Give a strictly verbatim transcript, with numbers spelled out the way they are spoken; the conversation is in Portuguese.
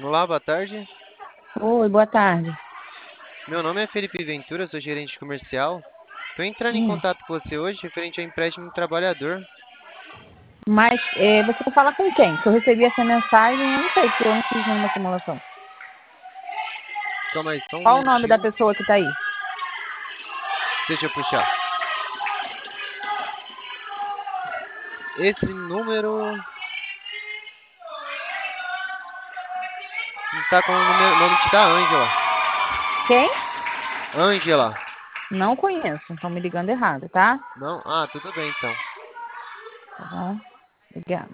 Olá, boa tarde. Oi, boa tarde. Meu nome é Felipe Ventura, sou gerente comercial. Estou entrando em Hum, contato com você hoje referente ao empréstimo do trabalhador. mas é, você quer falar com quem? Que eu recebi essa mensagem, eu não sei, porque eu não fiz nenhuma simulação. Calma aí, só um Qual o nome da minutinho. pessoa que está aí? Deixa eu puxar. Esse número está com o número- nome de da Ângela. Quem? Ângela. Não conheço, estão me ligando errado, tá? Não? Ah, tudo bem então. Tá bom? Obrigada.